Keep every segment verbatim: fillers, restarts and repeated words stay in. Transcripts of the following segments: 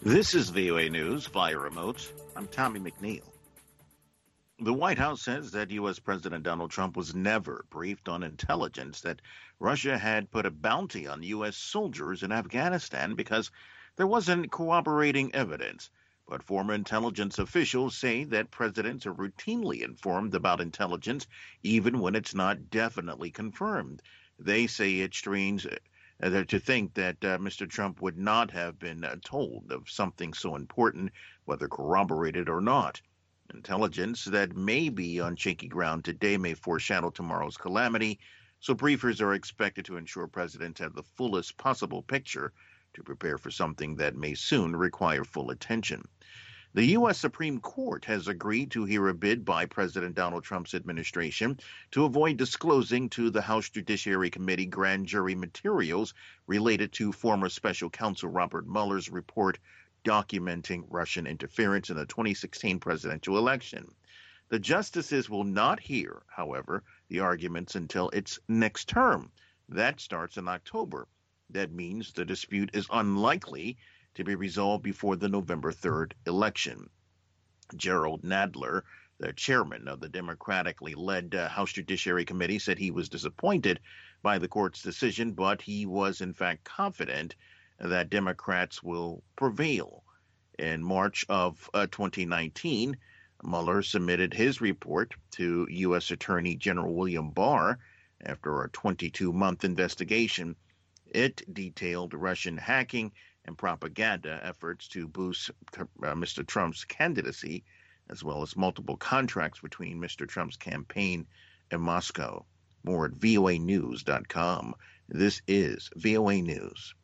This is V O A News via remote. I'm Tommy McNeil. The White House says that U S. President Donald Trump was never briefed on intelligence that Russia had put a bounty on U S soldiers in Afghanistan because there wasn't corroborating evidence. But former intelligence officials say that presidents are routinely informed about intelligence even when it's not definitely confirmed. They say it's strange uh, to think that uh, Mister Trump would not have been uh, told of something so important, whether corroborated or not. Intelligence that may be on shaky ground today may foreshadow tomorrow's calamity, so briefers are expected to ensure presidents have the fullest possible picture to prepare for something that may soon require full attention. The U S. Supreme Court has agreed to hear a bid by President Donald Trump's administration to avoid disclosing to the House Judiciary Committee grand jury materials related to former special counsel Robert Mueller's report documenting Russian interference in the twenty sixteen presidential election. The justices will not hear, however, the arguments until its next term. That starts in October. That means the dispute is unlikely to be resolved before the November third election. Gerald Nadler, the chairman of the democratically led uh, House Judiciary Committee, said he was disappointed by the court's decision, but he was in fact confident that Democrats will prevail. In March of uh, twenty nineteen, Mueller submitted his report to U S. Attorney General William Barr after a twenty-two month investigation. It detailed Russian hacking and propaganda efforts to boost uh, Mister Trump's candidacy, as well as multiple contracts between Mister Trump's campaign and Moscow. More at V O A news dot com. This is V O A News.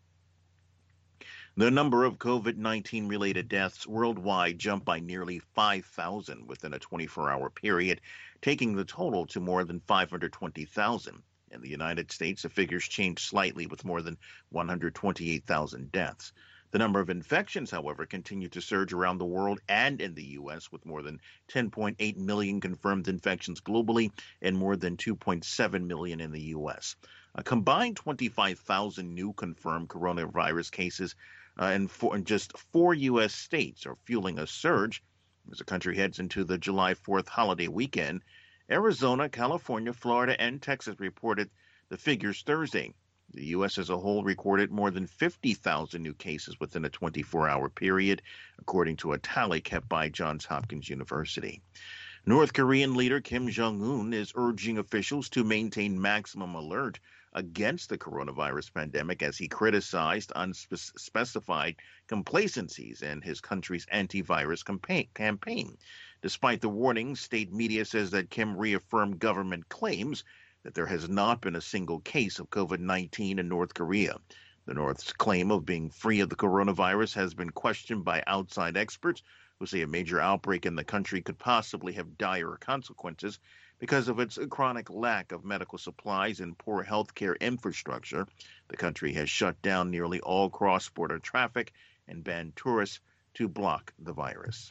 The number of COVID nineteen related deaths worldwide jumped by nearly five thousand within a twenty-four hour period, taking the total to more than five hundred twenty thousand. In the United States, the figures changed slightly with more than one hundred twenty-eight thousand deaths. The number of infections, however, continued to surge around the world and in the U S, with more than ten point eight million confirmed infections globally and more than two point seven million in the U S. A combined twenty-five thousand new confirmed coronavirus cases uh, in, four, in just four U S states are fueling a surge as the country heads into the July fourth holiday weekend. Arizona, California, Florida, and Texas reported the figures Thursday. The U S as a whole recorded more than fifty thousand new cases within a twenty-four hour period, according to a tally kept by Johns Hopkins University. North Korean leader Kim Jong-un is urging officials to maintain maximum alert against the coronavirus pandemic as he criticized unspecified complacencies in his country's antivirus campaign. Despite the warnings, state media says that Kim reaffirmed government claims that there has not been a single case of COVID nineteen in North Korea. The North's claim of being free of the coronavirus has been questioned by outside experts who say a major outbreak in the country could possibly have dire consequences because of its chronic lack of medical supplies and poor healthcare infrastructure. The country has shut down nearly all cross-border traffic and banned tourists to block the virus.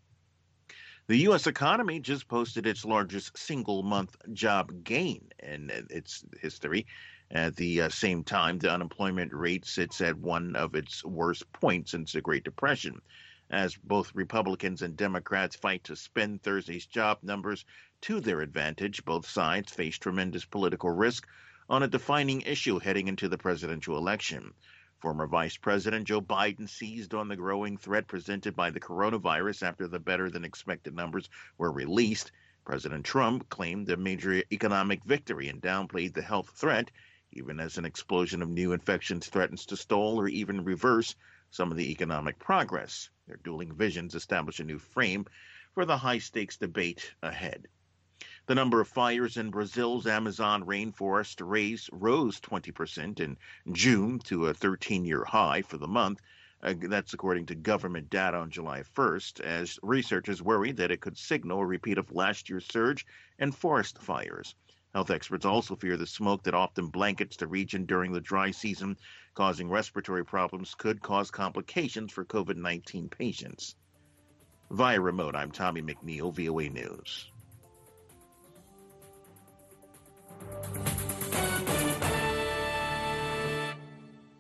The U S economy just posted its largest single-month job gain in its history. At the uh, same time, the unemployment rate sits at one of its worst points since the Great Depression. As both Republicans and Democrats fight to spin Thursday's job numbers to their advantage, both sides face tremendous political risk on a defining issue heading into the presidential election. Former Vice President Joe Biden seized on the growing threat presented by the coronavirus after the better-than-expected numbers were released. President Trump claimed a major economic victory and downplayed the health threat, even as an explosion of new infections threatens to stall or even reverse some of the economic progress. Their dueling visions establish a new frame for the high-stakes debate ahead. The number of fires in Brazil's Amazon rainforest raised, rose twenty percent in June to a thirteen-year high for the month. Uh, that's according to government data on July first, as researchers worry that it could signal a repeat of last year's surge in forest fires. Health experts also fear the smoke that often blankets the region during the dry season, causing respiratory problems, could cause complications for COVID nineteen patients. Via remote, I'm Tommy McNeil, V O A News.